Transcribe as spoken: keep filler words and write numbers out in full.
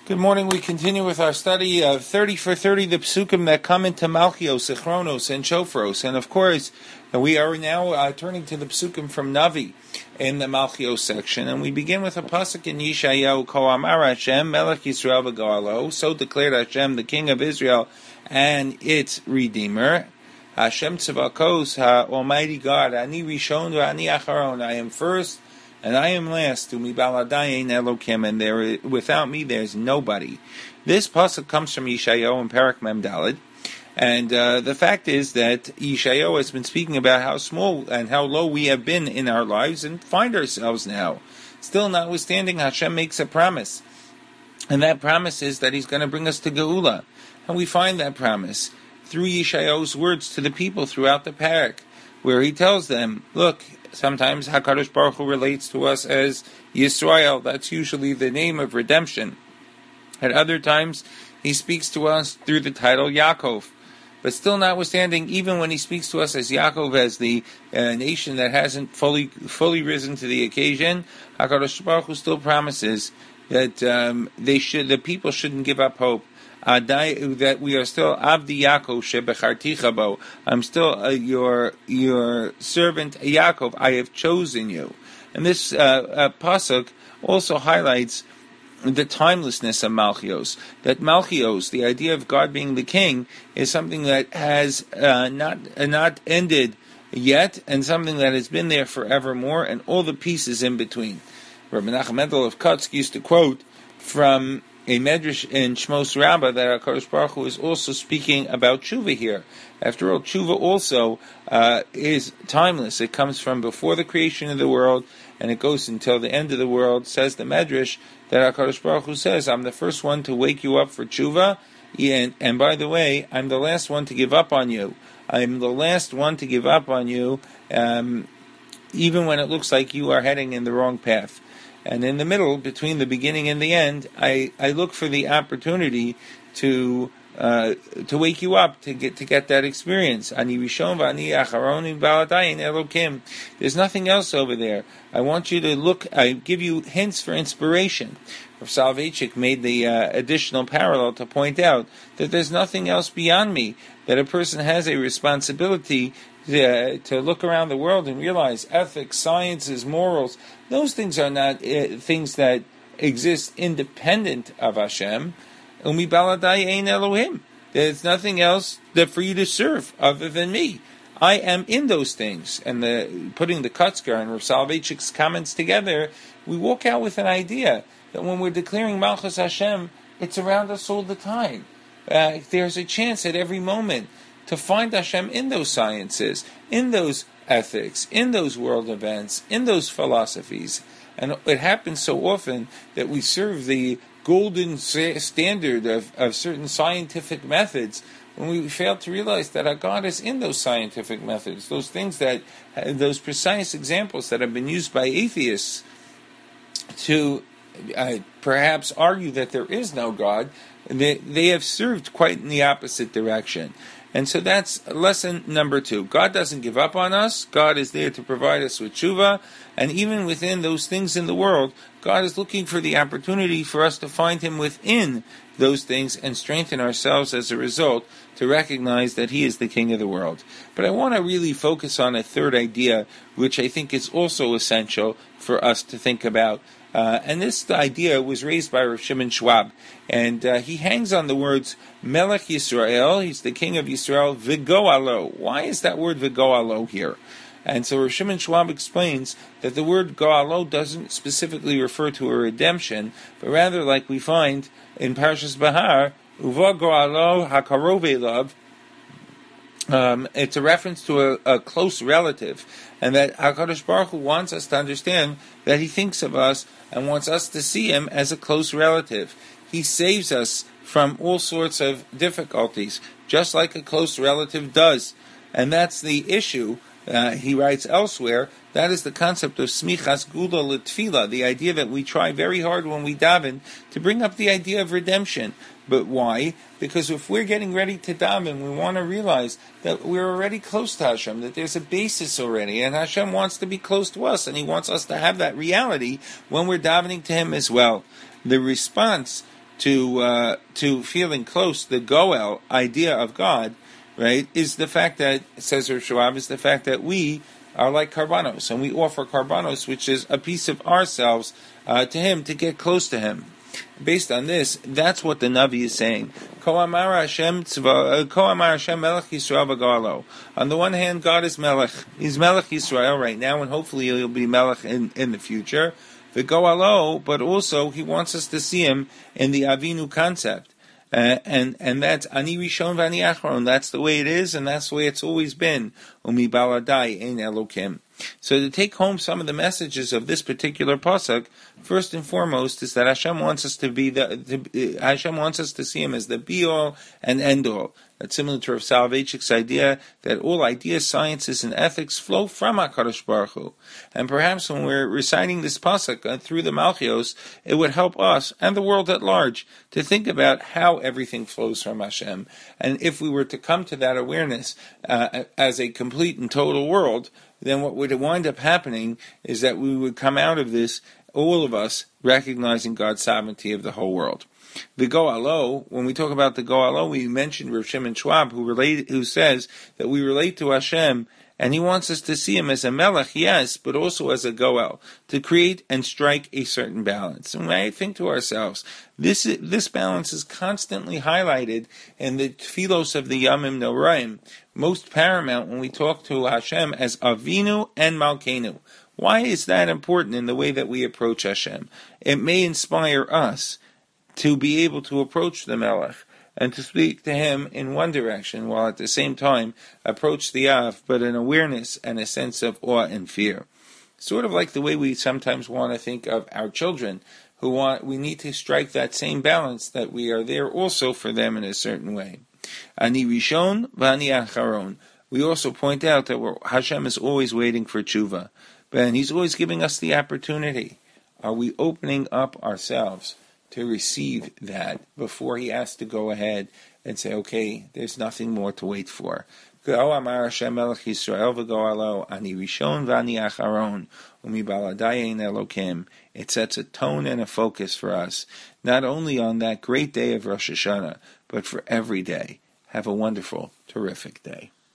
Good morning. We continue with our study of thirty for thirty, the psukim that come into Malchios, Zichronos, and Shofros. And of course, we are now uh, turning to the psukim from Navi in the Malchios section. And we begin with a pasuk in Yeshayahu, Ko Amar Hashem, Melech Yisrael v'Goalo. So declared Hashem, the King of Israel and its Redeemer. Hashem Tzavakos, Almighty God, Ani Rishon v'Ani Acharon. I am first and I am last, to mi baladayin Elokim, and there, without me there is nobody. This pasuk comes from Yeshayahu in Parak Mem Daled, and uh, the fact is that Yeshayahu has been speaking about how small and how low we have been in our lives and find ourselves now. Still, notwithstanding, Hashem makes a promise, and that promise is that He's going to bring us to Geula, and we find that promise through Yeshayahu's words to the people throughout the Parak, where he tells them, look, sometimes HaKadosh Baruch Hu relates to us as Yisrael. That's usually the name of redemption. At other times, He speaks to us through the title Yaakov. But still, notwithstanding, even when He speaks to us as Yaakov, as the uh, nation that hasn't fully fully risen to the occasion, HaKadosh Baruch Hu still promises that um, they should, the people shouldn't give up hope. That we are still Avdi Yaakov shebecharticha bo. I'm still uh, your your servant Yaakov. I have chosen you. And this uh, uh, pasuk also highlights the timelessness of Malchios. That Malchios, the idea of God being the king, is something that has uh, not uh, not ended yet, and something that has been there forevermore, and all the pieces in between. Rabbi Menachem Mendel of Kotsk used to quote from a medrash in Shmos Rabbah that HaKadosh Baruch Hu is also speaking about tshuva here. After all, tshuva also uh, is timeless. It comes from before the creation of the world, and it goes until the end of the world. Says the medrash that HaKadosh Baruch Hu says, I'm the first one to wake you up for tshuva, and, and by the way, I'm the last one to give up on you. I'm the last one to give up on you, um, even when it looks like you are heading in the wrong path. And in the middle, between the beginning and the end, I, I look for the opportunity to uh, to wake you up to get to get that experience. Ani Rishon v'Ani Acharon v'Baladayin Elokim. There's nothing else over there. I want you to look. I give you hints for inspiration. Rav Soloveitchik made the uh, additional parallel to point out that there's nothing else beyond me. That a person has a responsibility to, to look around the world and realize ethics, sciences, morals. Those things are not uh, things that exist independent of Hashem. Umi baladai ein Elohim. There's nothing else that for you to serve other than me. I am in those things. And the, putting the Kotzker and Rav Soloveitchik's comments together, we walk out with an idea that when we're declaring Malchus Hashem, it's around us all the time. Uh, there's a chance at every moment to find Hashem in those sciences, in those ethics, in those world events, in those philosophies. And it happens so often that we serve the golden standard of, of certain scientific methods when we fail to realize that our God is in those scientific methods, those things that, those precise examples that have been used by atheists to uh, perhaps argue that there is no God. They, they have served quite in the opposite direction. And so that's lesson number two. God doesn't give up on us. God is there to provide us with tshuva. And even within those things in the world, God is looking for the opportunity for us to find Him within those things and strengthen ourselves as a result to recognize that He is the King of the world. But I want to really focus on a third idea, which I think is also essential for us to think about. Uh, and this idea was raised by Rav Shimon Schwab, and uh, he hangs on the words Melech Yisrael. He's the king of Yisrael. V'goalo. Why is that word v'goalo here? And so Rav Shimon Schwab explains that the word goalo doesn't specifically refer to a redemption, but rather, like we find in Parshas Bahar, uva goalo hakarov elav. Um, it's a reference to a, a close relative, and that HaKadosh Baruch Hu wants us to understand that He thinks of us and wants us to see Him as a close relative. He saves us from all sorts of difficulties, just like a close relative does. And that's the issue. Uh, he writes elsewhere, that is the concept of smichas gula l'tfila, the idea that we try very hard when we daven to bring up the idea of redemption. But why? Because if we're getting ready to daven, we want to realize that we're already close to Hashem, that there's a basis already, and Hashem wants to be close to us, and He wants us to have that reality when we're davening to Him as well. The response to uh, to feeling close, the goel idea of God, right, is the fact that, says Rav Schwab, is the fact that we are like karbanos, and we offer karbanos, which is a piece of ourselves uh, to Him to get close to Him. Based on this, that's what the Navi is saying. Ko amar Hashem tzva, ko amar Hashem Melech Yisrael v'Galo. On the one hand, God is Melech. He's Melech Yisrael right now, and hopefully He'll be Melech in, in the future. V'Goalo, but also He wants us to see Him in the Avinu concept. Uh, and and that's ani rishon v'ani achron. That's the way it is, and that's the way it's always been. Umi baladai ein Elokim. So to take home some of the messages of this particular pasuk, first and foremost is that Hashem wants us to be the, the Hashem wants us to see Him as the be all and end all. That's similar to Rav Soloveitchik's idea that all ideas, sciences, and ethics flow from HaKadosh Baruch Hu. And perhaps when we're reciting this pasuk uh, through the Malchios, it would help us and the world at large to think about how everything flows from Hashem. And if we were to come to that awareness uh, as a complete and total world, then what would wind up happening is that we would come out of this, all of us, recognizing God's sovereignty of the whole world. The Go'alo, when we talk about the Go'alo, we mentioned Rav Shimon Schwab, who relate, who says that we relate to Hashem, and he wants us to see Him as a Melech, yes, but also as a Go'el, to create and strike a certain balance. And when I think to ourselves, this this balance is constantly highlighted in the Tfilos of the Yamim Noraim, most paramount when we talk to Hashem as Avinu and Malkeinu. Why is that important in the way that we approach Hashem? It may inspire us to be able to approach the Melech and to speak to Him in one direction, while at the same time approach the Av, but an awareness and a sense of awe and fear. Sort of like the way we sometimes want to think of our children, who want, we need to strike that same balance, that we are there also for them in a certain way. Ani Rishon v'ani Acharon. We also point out that we're, Hashem is always waiting for tshuva, but He's always giving us the opportunity. Are we opening up ourselves to receive that before He has to go ahead and say, okay, there's nothing more to wait for? Go amar Hashem Melech Yisrael v'Go'alo, ani rishon v'ani acharon, umi baladai ein Elokim. It sets a tone and a focus for us, not only on that great day of Rosh Hashanah, but for every day. Have a wonderful, terrific day.